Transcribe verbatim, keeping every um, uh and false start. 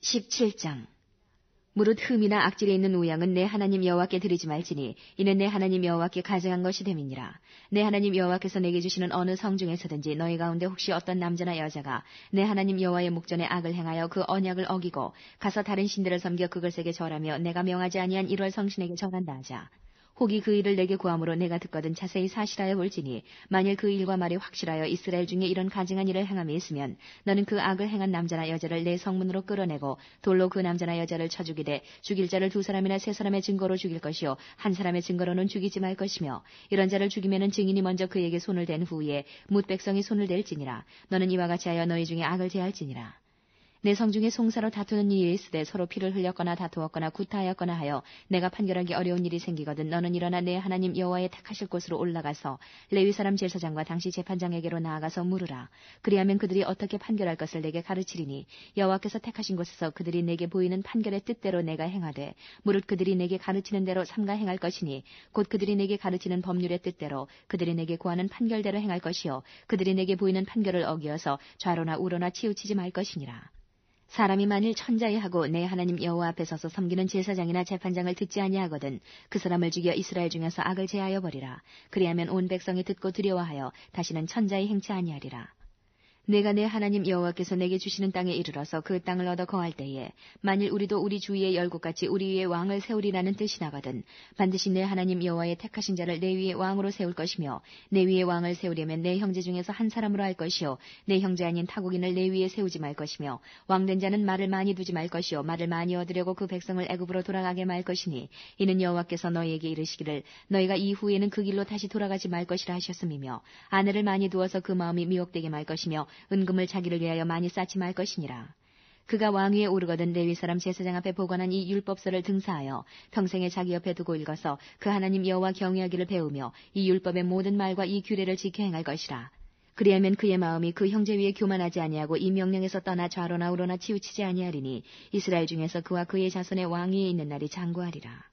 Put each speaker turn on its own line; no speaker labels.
십칠 장. 무릇 흠이나 악질에 있는 우양은 내 하나님 여호와께 드리지 말지니 이는 내 하나님 여호와께 가증한 것이 됨이니라. 내 하나님 여호와께서 내게 주시는 어느 성 중에서든지 너희 가운데 혹시 어떤 남자나 여자가 내 하나님 여호와의 목전에 악을 행하여 그 언약을 어기고 가서 다른 신들을 섬겨 그것에게 절하며 내가 명하지 아니한 일월 성신에게 절한다 하자. 혹이 그 일을 내게 구함으로 내가 듣거든 자세히 사실하여 볼지니 만일 그 일과 말이 확실하여 이스라엘 중에 이런 가증한 일을 행함이 있으면 너는 그 악을 행한 남자나 여자를 내 성문으로 끌어내고 돌로 그 남자나 여자를 쳐 죽이되 죽일 자를 두 사람이나 세 사람의 증거로 죽일 것이요 한 사람의 증거로는 죽이지 말 것이며 이런 자를 죽이면은 증인이 먼저 그에게 손을 댄 후에 뭇 백성이 손을 댈지니라. 너는 이와 같이 하여 너희 중에 악을 제할지니라. 내 성중에 송사로 다투는 일이 있으되 서로 피를 흘렸거나 다투었거나 구타하였거나 하여 내가 판결하기 어려운 일이 생기거든 너는 일어나 내 하나님 여호와의 택하실 곳으로 올라가서 레위 사람 제사장과 당시 재판장에게로 나아가서 물으라. 그리하면 그들이 어떻게 판결할 것을 내게 가르치리니 여호와께서 택하신 곳에서 그들이 내게 보이는 판결의 뜻대로 내가 행하되 무릇 그들이 내게 가르치는 대로 삼가 행할 것이니 곧 그들이 내게 가르치는 법률의 뜻대로 그들이 내게 구하는 판결대로 행할 것이요 그들이 내게 보이는 판결을 어기어서 좌로나 우로나 치우치지 말 것이니라. 사람이 만일 천자에 하고 내 하나님 여호와 앞에 서서 섬기는 제사장이나 재판장을 듣지 아니하거든 그 사람을 죽여 이스라엘 중에서 악을 제하여 버리라. 그리하면 온 백성이 듣고 두려워하여 다시는 천자에 행치 아니하리라. 내가 내 하나님 여호와께서 내게 주시는 땅에 이르러서 그 땅을 얻어 거할 때에 만일 우리도 우리 주위의 열국같이 우리 위에 왕을 세우리라는 뜻이 나거든 반드시 내 하나님 여호와의 택하신 자를 내 위에 왕으로 세울 것이며 내 위에 왕을 세우려면 내 형제 중에서 한 사람으로 할 것이요 내 형제 아닌 타국인을 내 위에 세우지 말 것이며 왕된 자는 말을 많이 두지 말 것이요 말을 많이 얻으려고 그 백성을 애굽으로 돌아가게 말 것이니 이는 여호와께서 너희에게 이르시기를 너희가 이후에는 그 길로 다시 돌아가지 말 것이라 하셨음이며 아내를 많이 두어서 그 마음이 미혹되게 말 것이며 은금을 자기를 위하여 많이 쌓지 말 것이니라. 그가 왕위에 오르거든 레위 사람 제사장 앞에 보관한 이 율법서를 등사하여 평생에 자기 옆에 두고 읽어서 그 하나님 여호와 경외하기를 배우며 이 율법의 모든 말과 이 규례를 지켜 행할 것이라. 그리하면 그의 마음이 그 형제 위에 교만하지 아니하고 이 명령에서 떠나 좌로나 우로나 치우치지 아니하리니 이스라엘 중에서 그와 그의 자손의 왕위에 있는 날이 장구하리라.